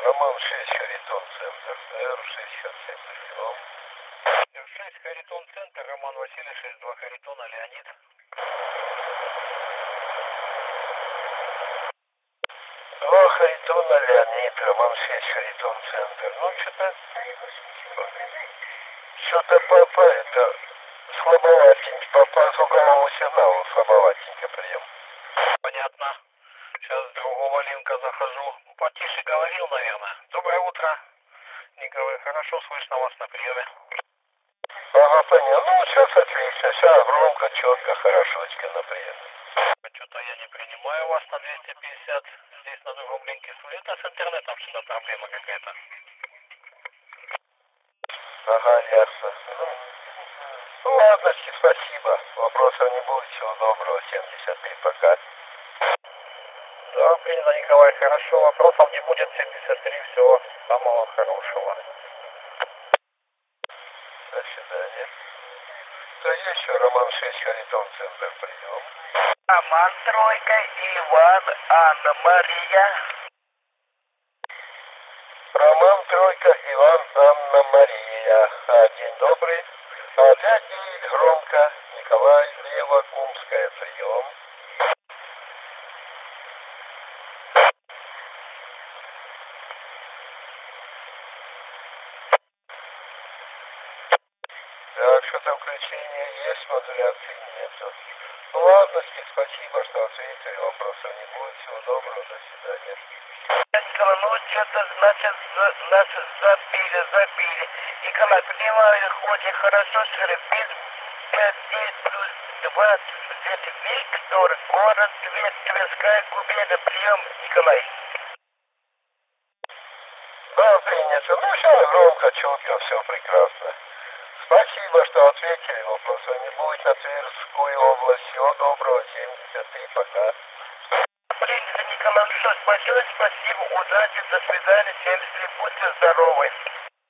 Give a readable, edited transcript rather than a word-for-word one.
Роман 6, Харитон, центр. Р-67, прием. Р-6, Харитон, центр. Роман Василий, 6-2, Харитона, Леонид. Два Харитона, Леонид, Роман 6, Харитон, центр. Ну, что-то папа, это слабоватенько, по звуковому сигналу слабоватенько прием. Понятно. Сейчас с другого линка захожу. Потише говорил, наверное. Доброе утро, Николай. Хорошо слышно вас на приеме. Ага, понял. Ну, сейчас отлично. Сейчас громко, четко, хорошочко на приеме. Что-то я не принимаю вас на 250. Здесь на другом линке слышно. С интернетом что-то проблема какая-то. Ага, ясно. Ну, ладно, спасибо. Вопросов не будет. Всего доброго. 73, пока. Да, принято, Николай. Хорошо. Вопросов не будет. 73. Всего самого хорошего. До свидания. Кто еще? Роман 6, Харитон, центр, прием. Роман, тройка, Иван, Анна, Мария. Роман, тройка, Иван, Анна, Мария. День добрый. Опять и громко. Николай, Левокумская, прием. Так, что-то включение есть, модуляции нету. Ну ладно, спасибо, что ответили, вопросов не будет. Всего доброго, до свидания. Николай, ну что-то, значит, нас забили. Николай, понимаю, хоть и хорошо, что без 5 плюс 20, это Виктор, город Тверская губерния, прием, Николай. Да, принято. Ну, все громко, четко, все прекрасно. Спасибо, что ответили, вопросов не будет. На Тверскую область. Всего доброго, 73, пока. Принято, Николай, что, большое спасибо, удачи, до свидания, 73, будьте здоровы.